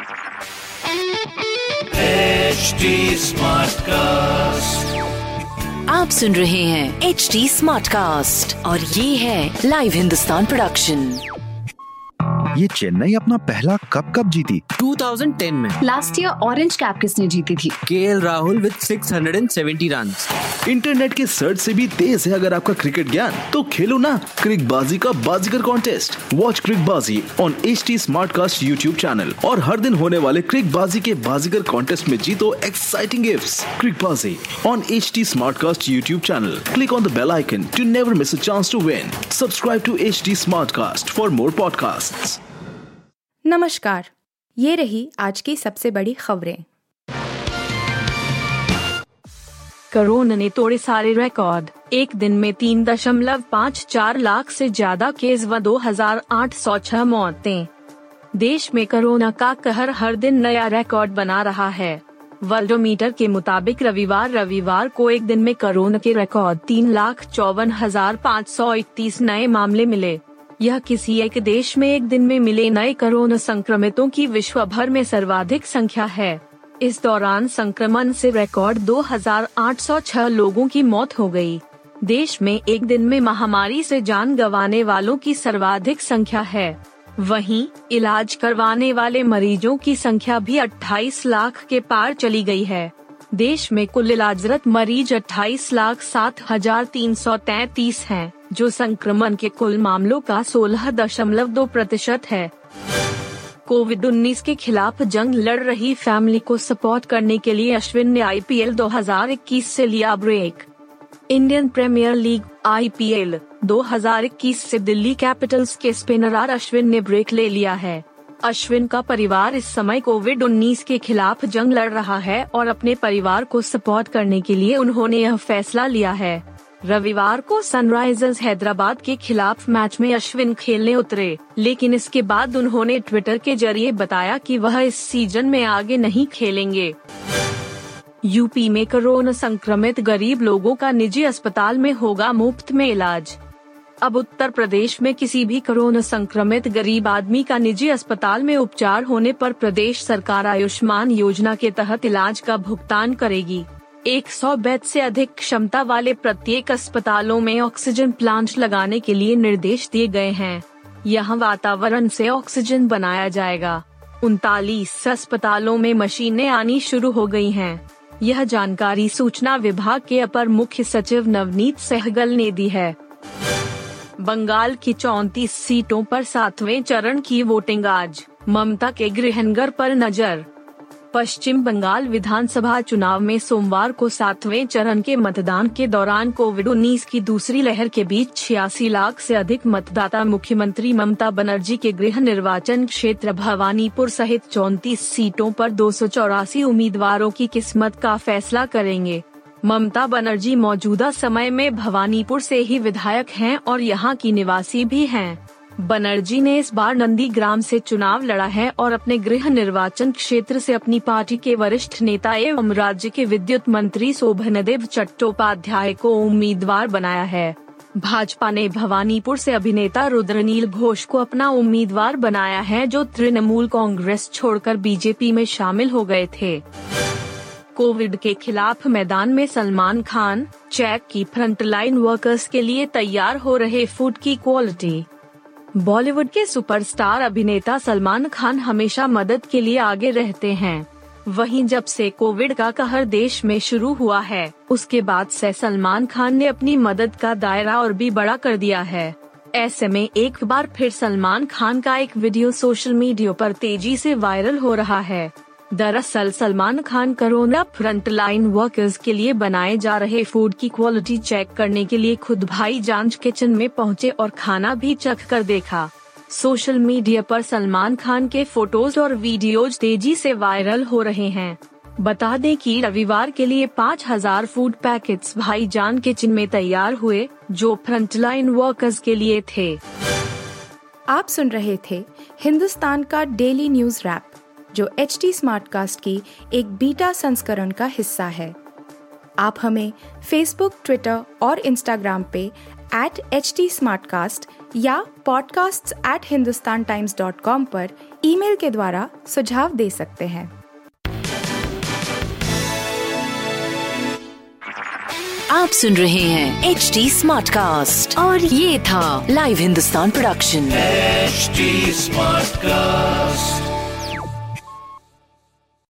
Smartcast. आप सुन रहे हैं HD Smartcast और ये है लाइव हिंदुस्तान प्रोडक्शन। ये चेन्नई अपना पहला कप जीती 2010 में। लास्ट ईयर ऑरेंज कैप किसने जीती थी? KL Rahul with 670 runs. Internet के सर्च से भी तेज है अगर आपका क्रिकेट ज्ञान, तो खेलो ना क्रिकबाजी का Baazigar contest. Watch Cricbaazi on HD Smartcast YouTube channel और हर दिन होने वाले क्रिकबाजी के बाजीगर कॉन्टेस्ट में जीतो exciting gifts. Cricbaazi on HD Smartcast YouTube channel. Click on the bell icon to never miss a chance to win. Subscribe to HD Smartcast for more podcasts. नमस्कार, ये रही आज की सबसे बड़ी खबरें। कोरोना ने तोड़े सारे रिकॉर्ड। एक दिन में 3.54 लाख से ज्यादा केस व 2806 मौतें। देश में कोरोना का कहर हर दिन नया रिकॉर्ड बना रहा है। वर्ल्डोमीटर के मुताबिक रविवार को एक दिन में कोरोना के रिकॉर्ड 3,54,531 नए मामले मिले। यह किसी एक देश में एक दिन में मिले नए कोरोना संक्रमितों की विश्व भर में सर्वाधिक संख्या है। इस दौरान संक्रमण से रिकॉर्ड 2,806 लोगों की मौत हो गई। देश में एक दिन में महामारी से जान गंवाने वालों की सर्वाधिक संख्या है। वहीं इलाज करवाने वाले मरीजों की संख्या भी 28 लाख के पार चली गई है। देश में कुल इलाजरत मरीज 28,07,333 हैं, जो संक्रमण के कुल मामलों का 16.2% है। कोविड-19 के खिलाफ जंग लड़ रही फैमिली को सपोर्ट करने के लिए अश्विन ने IPL 2021 से लिया break. Indian Premier League IPL 2021 से दिल्ली कैपिटल्स के स्पिनर अश्विन ने ब्रेक ले लिया है। अश्विन का परिवार इस समय कोविड-19 के खिलाफ जंग लड़ रहा है और अपने परिवार को सपोर्ट करने के लिए उन्होंने यह फैसला लिया है। रविवार को सनराइजर्स हैदराबाद के खिलाफ मैच में अश्विन खेलने उतरे, लेकिन इसके बाद उन्होंने ट्विटर के जरिए बताया कि वह इस सीजन में आगे नहीं खेलेंगे। यूपी में कोरोना संक्रमित गरीब लोगों का निजी अस्पताल में होगा मुफ्त में इलाज। अब उत्तर प्रदेश में किसी भी कोरोना संक्रमित गरीब आदमी का निजी अस्पताल में उपचार होने पर प्रदेश सरकार आयुष्मान योजना के तहत इलाज का भुगतान करेगी। 100 बेड से अधिक क्षमता वाले प्रत्येक अस्पतालों में ऑक्सीजन प्लांट लगाने के लिए निर्देश दिए गए हैं। यहां वातावरण से ऑक्सीजन बनाया जाएगा। 39 अस्पतालों में मशीनें आनी शुरू हो गई हैं। यह जानकारी सूचना विभाग के अपर मुख्य सचिव नवनीत सहगल ने दी है। बंगाल की 34 सीटों पर 7वें चरण की वोटिंग आज। ममता के गृहनगर पर नजर। पश्चिम बंगाल विधानसभा चुनाव में सोमवार को 7वें चरण के मतदान के दौरान कोविड-19 की दूसरी लहर के बीच 86 लाख से अधिक मतदाता मुख्यमंत्री ममता बनर्जी के गृह निर्वाचन क्षेत्र भवानीपुर सहित 34 सीटों पर 284 उम्मीदवारों की किस्मत का फैसला करेंगे। ममता बनर्जी मौजूदा समय में भवानीपुर से ही विधायक हैं और यहां की निवासी भी हैं। बनर्जी ने इस बार नंदीग्राम से चुनाव लड़ा है और अपने गृह निर्वाचन क्षेत्र से अपनी पार्टी के वरिष्ठ नेता एवं राज्य के विद्युत मंत्री शोभनदेव चट्टोपाध्याय को उम्मीदवार बनाया है। भाजपा ने भवानीपुर से अभिनेता रुद्रनील घोष को अपना उम्मीदवार बनाया है, जो तृणमूल कांग्रेस छोड़कर बीजेपी में शामिल हो गए थे। कोविड के खिलाफ मैदान में सलमान खान, चेक की फ्रंटलाइन वर्कर्स के लिए तैयार हो रहे फूड की क्वालिटी। बॉलीवुड के सुपरस्टार अभिनेता सलमान खान हमेशा मदद के लिए आगे रहते हैं। वहीं जब से कोविड का कहर देश में शुरू हुआ है, उसके बाद से सलमान खान ने अपनी मदद का दायरा और भी बड़ा कर दिया है। ऐसे में एक बार फिर सलमान खान का एक वीडियो सोशल मीडिया पर तेजी से वायरल हो रहा है। दरअसल Salman Khan corona frontline workers के लिए बनाए जा रहे फूड की क्वालिटी चेक करने के लिए खुद भाई जांच किचन में पहुंचे और खाना भी चख कर देखा। सोशल मीडिया पर सलमान खान के फोटोज और वीडियोज तेजी से वायरल हो रहे हैं। बता दें कि रविवार के लिए 5,000 फूड पैकेट्स भाईजान किचन में तैयार हुए, जो फ्रंटलाइन वर्कर्स के लिए थे। आप सुन रहे थे हिंदुस्तान का डेली न्यूज रैप, जो HD स्मार्टकास्ट की एक बीटा संस्करण का हिस्सा है। आप हमें फेसबुक, ट्विटर और इंस्टाग्राम पे @HT_Smartcast या podcasts@hindustantimes.com पर ईमेल के द्वारा सुझाव दे सकते हैं। आप सुन रहे हैं HD Smartcast और ये था live Hindustan production. HD Smartcast।